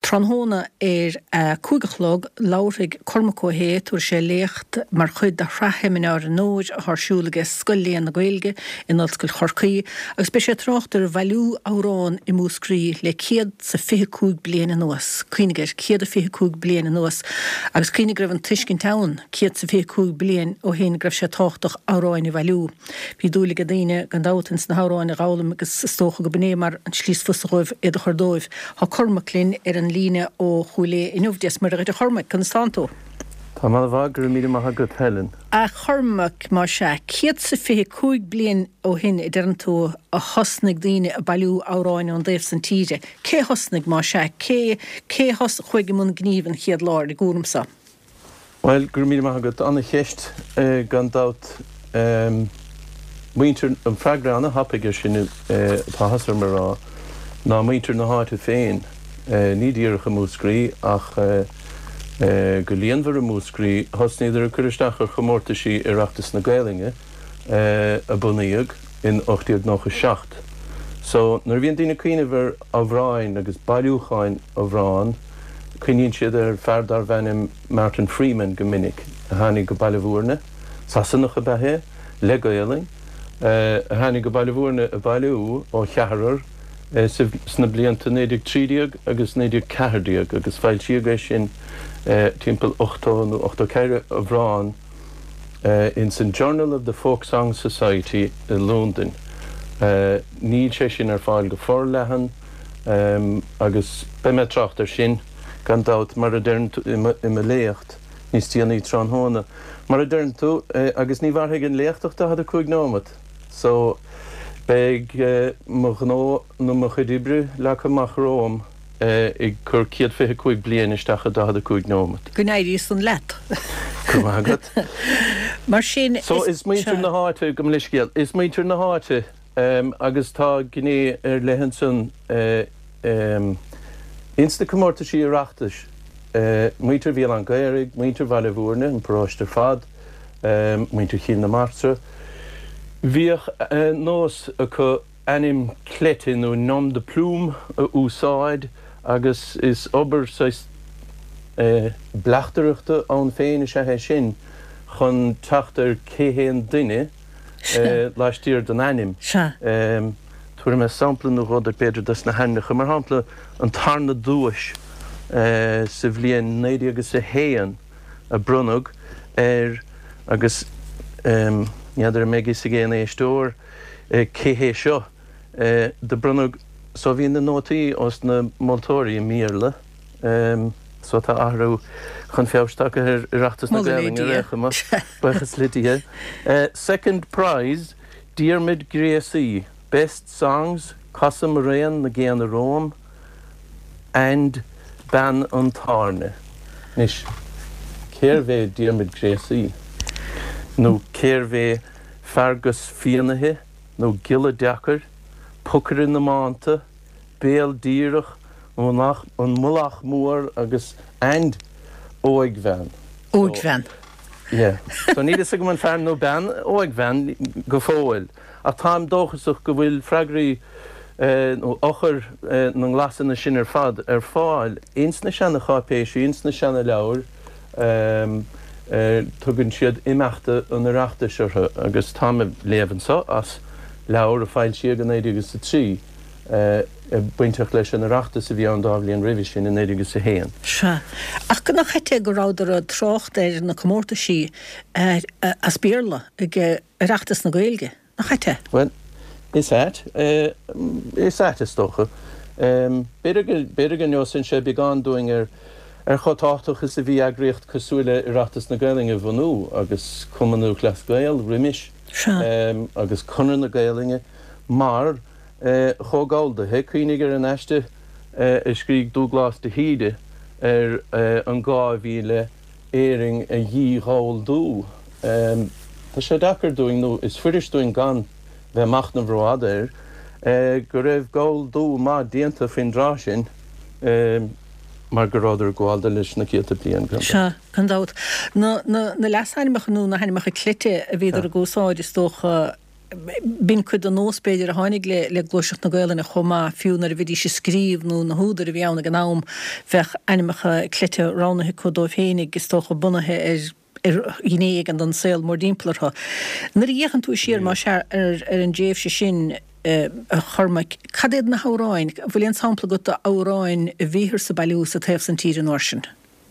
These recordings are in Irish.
Tranhóna cúigelog lárig cormacó hé túair sé lécht mar chud de rathimine ar an nóid a thsúlaige scoilíon na Gaeilge in ollscoil Chorcaí, agus be sé tráchtar bhailú árán i múscrí le 125 bliana nuas. Cuoinigir 125 bliana nuas, agus cuoinig raibh an tuiscin town 125 blian ó héana raibh sé táchtach áráin i bhailú. Bhí dúlaigh a daoine gan dátans na háráin a gálam agus stócha go bné mar an slís fusaghibh iad a chordóibh. Tá cormaclinn ar an líne ó chuilé inúbhdias mar a chormac Constanto. Tá má bhag gur míle maithe go Helen. A chormac mar se 125 blian ó hin I dearan tú a hosnig daoine a bailú áráin an déobh san tíide. Cé hosnig mar se? Cé hos chuige mun gníomhan chiad láir I gúramsa? Well, gur míle maithe go anna cheist gan dát muintir an freagránna hapaige sin tá hasar mar rá ná muintir na háite féin. Ní díoch a múscrí ach go líonmhar a múscrí thosnéidir a chuiristeach ar chomórta sí Oireachtas na Gaeilge a bunaíodh in 1897. So, nar bhíon daoine cuiinehar a bhráin agus bailúcháin a bhráin, cuiníonn siad ar feardar bhenim Martin Freeman go minic a tháinig go bailmhúrne, sasanach a bethe, le Gaeilge, a tháinig go bailmhúrne a bailú ó cheathrar sna blianta 1930 agus 1940 agus fáil siag sin timpeall 8 nó 8 ceithre a bhráin in St. Journal of the Folk Song Society in London. Níl sé sin ar fáil go forlehan agus be me tracht ar sin gan dát mar a dearn i me léocht níos tíanaí Tranhóna. Mar a dearn tú agus ní bharthaigh an léachtacht a had a chuig nómad. So Beg mo gnó nó mo chudibre le amach Róm ag chur 125 bliana isteach a dahad a chuig nómad. Gúnéirí san let. Cumagad. Mar sin So is muintir na háite go mliscial. Is muintir na háite agus tá gné ar lehan san insta cumórta sí Oireachtas. Muintir bhíal an Gaeilge, muintir bailmhúrne an próistir fad, muintir chin na Martra. Bhíoch nós a chu anim cletin ó nom de plume a úsáid agus is obair sais blachtareachta an féin is a sin chun teachtar céhéan duine leistír den anim. Tuair me sampla nó rud ar beidir das na hennecha mar hampla an tarna dúis sa bhliain 9 agus a héan a brunug agus Niadar megi sa géana éistóir céhé seo de brunug so bhíon na nótaí os na moltóirí míorla so tá ahrú chun feabhsteach ar Oireachtas na Gaeilge réchama buchas lidíthe. Second prize, Diarmid Gracie, Best Songs, Casa Moraine na Géana Rome, and Ban an Tarne. Nis, céir bheith Diarmid Gracie. nó céir Fergus Fianathe, nó Gilla Deachar, Pucair na Mánta, Béal Díreach, an Mullach Mór agus and Óig Bhean. Óig Bhean. Yeah. So ní is go man fearn nó ben Óig Bhean go fóil. A táim dóchasach go bhfuil freigraí nó ochar na nglasan na sin ar fad ar fáil, ins na seanna chápéisi, ins na seanna leabhar, tugann siad imeachta an Oireachtas seirthe agus táime léhansa as leabhar a fáil siag an 1903 buinteach leis an Oireachtas a bhí an dábhlíon ribhí sin in 1901. Se. Ach go nach chaite go ráidir a trácht ar na comórta sí as bíorla ag Oireachtas na Gaeilge. Nach chaite? Well, is that is stocha. Beidir gan jo sin sé began doing chotáchtach is a bhí agriocht cosúile Oireachtas na Gaeilge bhanú agus cumanú Glas Gael, Rimis, agus Conar na Gaeilge, mar chogáilda, cuoinigir an eiste scríg Douglas de Hide an gáhíle éing a dhíáil dú. Tá sé dachar doing nó is fuidir doing gan bheith macht na bhráid go raibh gáil dú má déanta fin drá sin mar go ráidir gháilda leis na céta bliain. Se, gan dát. Na leashainimach nú na hainimach a cléite a bhíidir a gúsáid is tócha bin chud an nóspéidir a hánig le glóiseach na gaile na chomá fiúnar a bhí sé scríbnú na húdar a bhíanna an nám fech animecha cléite ránathe chudóibh hénig gus tócha bunathe gnéig an don saoil mór dímplartha. Nar dhéchan tú siar má ar an déobh se sin a chormaig, cadéad na háráin, bhfuil an sampla go a áráin a bhíhir sa bailú sa taobh san tír an orsin?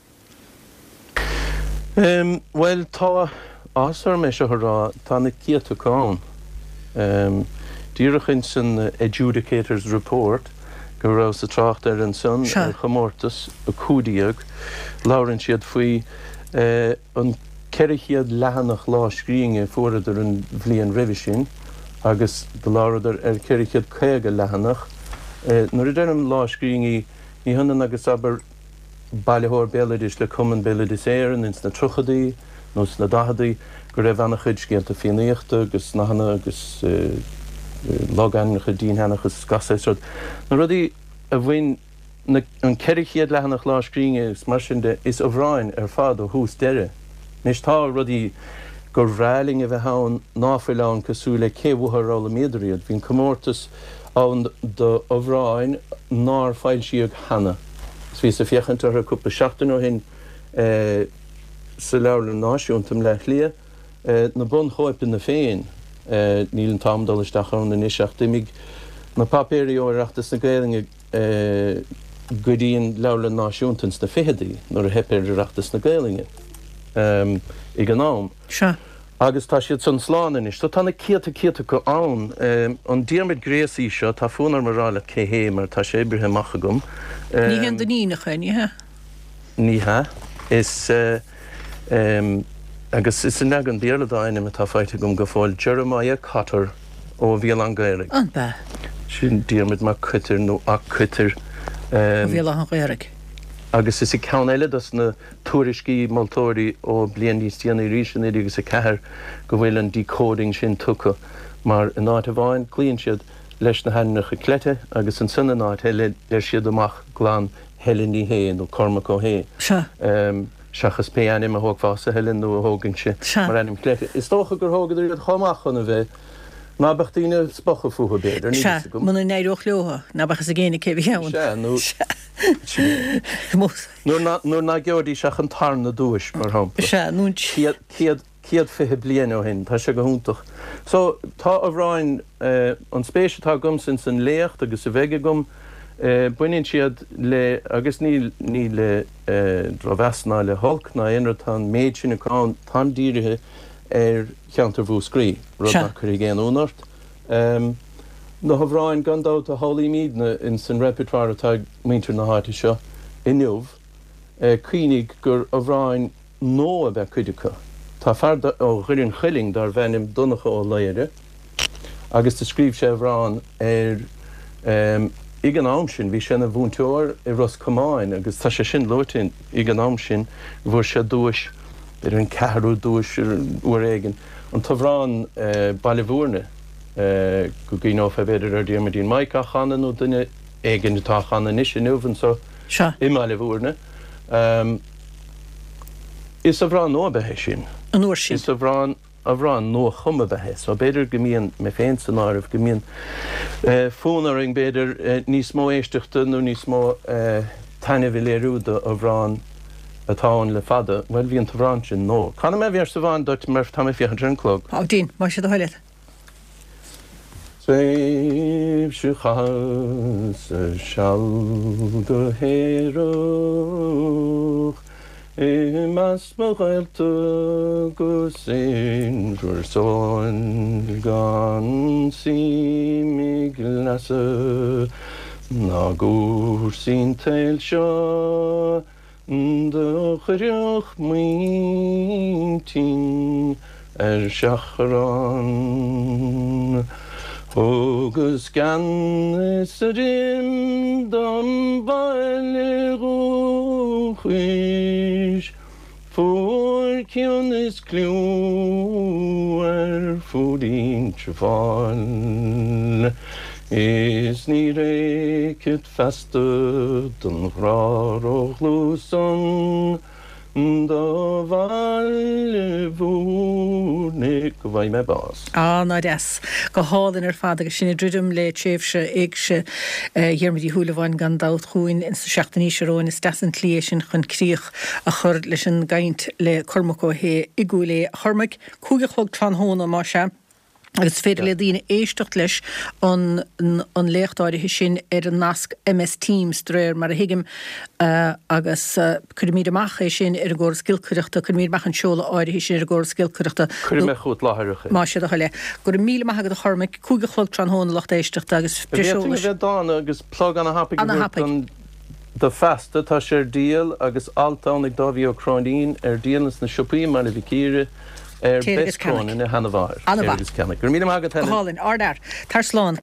Well, tá asar me se rá tá na cíatú cáin. Díirichin san Adjudicators Report go rá sa trácht ar an son ar chamórtas a cúdaíag lárann siad faoi an ceirichiad lehanach lá scríinge fuaradar an bhliain ribh sin agus de láradar ar ceirichiad chéige lehanach. Nuair a dhéanam lá scríinge ní hanan agus aber bailithóir béladis le cuman béladis éireann ins na truchadaí nó na dahadaí go raibh anna chuid céalta fianaíochta agus na hana agus lágannacha díonhanachas gaséisrad. Na rudaí a bhain an ceirichiad lehanach lá scríinge mar sin de is óhráin ar fad ó hús deire. Nis tá rudaí gur bhrealing a bheith hán náfuileán cosú le céhúthrála méadariad. Bhín comórtas an do óhráin ná fáil siag hana. Ví sa fiochantar a cúpla seachtain ó hin sa leabhar náisiúntam le lia na bun choipin na féin níl an tamdal isteach an na niseach dimig na papéirí óireachtas na gailinge goidíon leabhar náisiúntans na féhadaí nuair a hepéir reachtas na gailinge i gnám. Agus tá siad san sláán is, tá tána cíata go ann an Diarmaid Gracie seo tá fúnar marrála céhé mar tá sé ibrithe machagum. Ní hen den nínacha, níthe? Níthe. Is agus is an negan béarladáine me tá feite gom go fáil Jeremiah Cotter ó bhíal an Gaeilge. An be. Sin Diarmaid mar cuitir nó ach cuitir. Bhíal an Gaeilge. Agus is I ceann eile as na tuairiscí moltóirí ó bliain níos tíana rísin agus a cethir go bhfuil an decoding sin tucha mar an áit a bháin clíonn siad leis na heannacha cléite agus an sunna náit heile ar siad amach glán Helen hé nó Cormac ó hé. Seachas péanim a thógfása Helen nó a thógann si mar anim cléite. Is tócha gur thógadú iad chomach chun a bheith nábachtaíine spocha fuha béidir. Muna néireoch leotha, nábachas a géine cé bhíann. Nuair ná geordí seach an tarna dúis mar hampla. Ciad fithe bliain ó hin, tá sé go húntaach. So tá a bhráin an spéise tá gom sin san léocht agus a bheige gom buinn siad le agus ní le dráhheasná le holc ná inra tá méid sin aán tá díirithe cheantar bhú scrí rudach chu géan únart. Na bhráin gandát a Holly Meadna in san repertoire atá muintir na háite seo inniuh cuinig gur a bhráin nó a bheith cuidecha. Tá fearda ó chuirann chilling dar bhenim dunacha ó léire agus de scríb sé bhrán ag an am sin bhí sinna bhúnteoir I Ros Comáin agus tá sé sin loirtin ag an am sin bhfuair sé dúis ar an cehrú dúis uair éigen. An tá bhrán bailihúrne go gíá fé beidir ar diamadín maic a chana nó duine éigen tá chana níos sin nuhann so imailihúrne. Is a bhrán nó bethe sin. An uair sin. Is a bhrán nó chuma bethe, so beidir gomíon me féin san áibh gomíon fónaring beidir níos mó éisteachta nó níos mó taine bhí léirúda a bhrán atáin le fada, well bhí an bhrán sin nó. Canna me bhíar sa bhain dort mar tá fiochan an clog. Dín, mar sé do háile. Sweib se chas a seall do héireach mas mo gaelta go sin rwy'r son gan si mi glasa na gŵr sy'n teil sio dy chyrioch mwyntin siachran Hogus gan ysrim dom baile rwchwish For cion is clw fwdyn trefan Is ni reicet fastad yn rar o chlwson do bhaile bhúrnig go bhaid me bás. ná des go hálinn fad agus sinna ddrim le tréfhse ag se dhearmidí thuúlaháin gan dát chuin in sa 16 seróin is dean lí sin chun críoch a chur leis an gaint le Cormacó hé i gúlé chormaig cúgachlog tránhóna má se. Agus féidir le dtíine éistecht leis an léchtáirithe sin ar an nasc MS Teams dréir mar a hiigim agus chuid amach é sin ar ggóir scilcuireachta chu míad mechan seola áirithe sin ar ggóir scilcuireachta. Chuir me chuút láthiricha. Má sé le gur míle maigad a chormaig cúgachlog tránhóna lecht éisteachta agus bheith dána agus plug an hapaig de festa tá sé díal agus altánig dáhío Crónín ar díalas na sipaí mar na bhicíre Bescrón in a Hanna bhar. Gur míle maigad Hálinn ardar tar sláán.